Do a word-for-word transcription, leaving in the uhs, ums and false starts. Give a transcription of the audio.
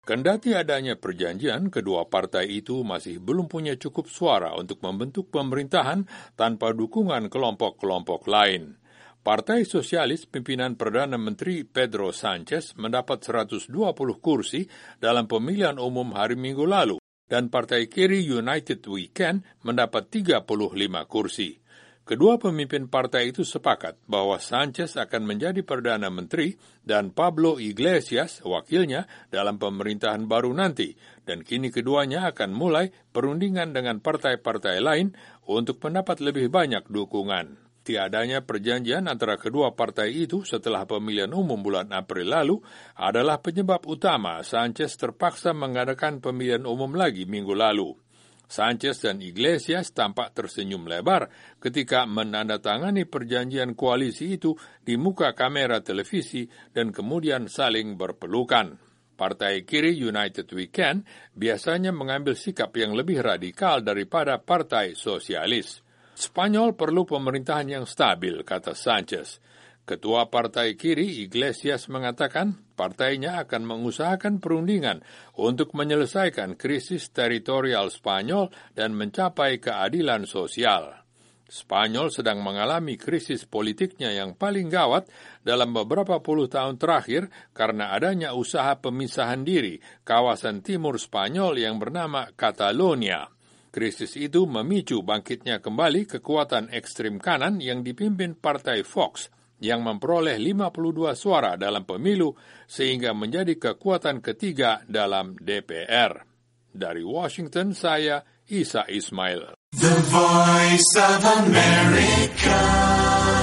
Kendati adanya perjanjian, kedua partai itu masih belum punya cukup suara untuk membentuk pemerintahan tanpa dukungan kelompok-kelompok lain. Partai Sosialis pimpinan Perdana Menteri Pedro Sanchez mendapat seratus dua puluh kursi dalam pemilihan umum hari Minggu lalu, dan Partai Kiri United We Can mendapat tiga puluh lima kursi. Kedua pemimpin partai itu sepakat bahwa Sanchez akan menjadi Perdana Menteri dan Pablo Iglesias wakilnya dalam pemerintahan baru nanti, dan kini keduanya akan mulai perundingan dengan partai-partai lain untuk mendapat lebih banyak dukungan. Tiadanya perjanjian antara kedua partai itu setelah pemilihan umum bulan April lalu adalah penyebab utama Sanchez terpaksa mengadakan pemilihan umum lagi minggu lalu. Sanchez dan Iglesias tampak tersenyum lebar ketika menandatangani perjanjian koalisi itu di muka kamera televisi dan kemudian saling berpelukan. Partai Kiri United We Can biasanya mengambil sikap yang lebih radikal daripada Partai Sosialis. Spanyol perlu pemerintahan yang stabil, kata Sanchez. Ketua Partai Kiri, Iglesias, mengatakan partainya akan mengusahakan perundingan untuk menyelesaikan krisis teritorial Spanyol dan mencapai keadilan sosial. Spanyol sedang mengalami krisis politiknya yang paling gawat dalam beberapa puluh tahun terakhir karena adanya usaha pemisahan diri kawasan timur Spanyol yang bernama Catalonia. Krisis itu memicu bangkitnya kembali kekuatan ekstrem kanan yang dipimpin Partai Vox, yang memperoleh lima puluh dua suara dalam pemilu sehingga menjadi kekuatan ketiga dalam D P R. Dari Washington, saya Isa Ismail. The Voice of America.